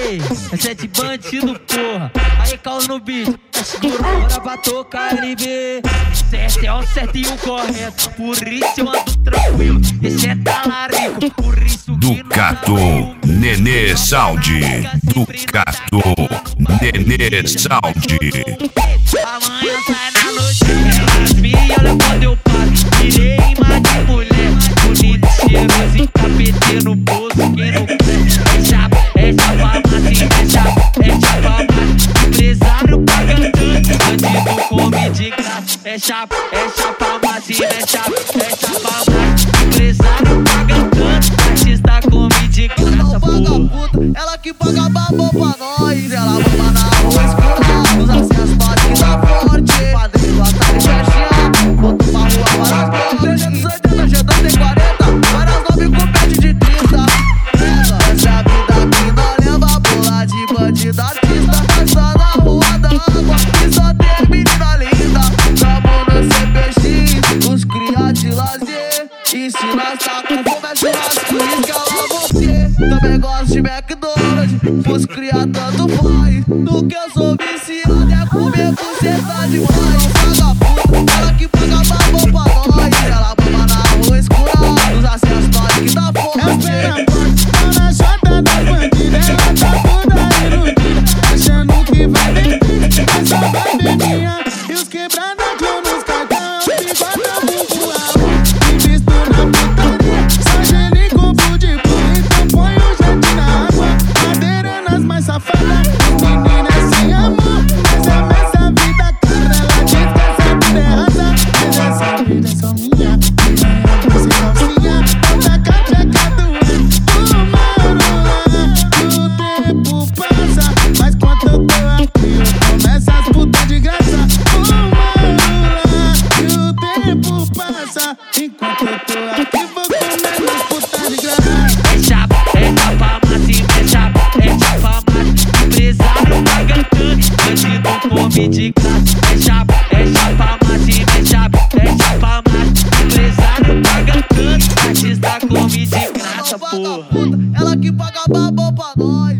Ei, é sete bandido, porra. Aí caos no beat, segura bora pra tocar NB. Certo é o certo e o correto, por isso eu ando tranquilo. Esse é talarico, por isso que Ducato, Nenê Sound. Ducato, Nenê Sound. Amanhã sai na noite, elas me olham quando eu passo. Tirei imã de mulher, bonito, cheiroso e tapete no bolso. Quem não quer é chapa macia, é chapa macia. Empresário pagando, bandido come de graça. É chapa macia, é chapa macia. Empresário pagando, artista come de graça, porra. Ela que paga babão pra nós. Ela mama na rua escura, nos acessos bate da forte. Padrinho do atalho fechinha, botou pra rua para as portas. 380, G240, várias 9 com pet de 30. Essa é a vida que nós leva, bola de bandida artista. Passa na rua da água e só tem menina linda. Tamo no CPX, os cria de lazer. E se nós tá com fome é churrasco, escala você. Também gosto de McDonald's, pros cria tanto faz. Do que eu sou viciado é comer buceta demais. Vagabunda, ela que paga babão pra nós. Ela mama na rua escura, nos acessos nós que dá forte. Tá na chata da bandida, ela tá toda iludida, achando que vai beber, mas só vai beber. E os quebrada clã nos cartão, bigota bumbum alto. Invisto na putaria, só gelo e combo de pula. Então põe o jet na água, madeira nas mais safadas. Meninas sem amor, mas essa vida cara. Ela diz que essa vida é rasa, mas essa vida é só minha. Você calcinha, outra capeca do enquanto eu tô aqui, vou comer meus puta de graça. É chapa macia, é chapa macia. Empresário pagando, bandido come de graça. É chapa macia, é chapa macia. Empresário pagando, artista come de graça, porra. Ela que paga babão pra nós.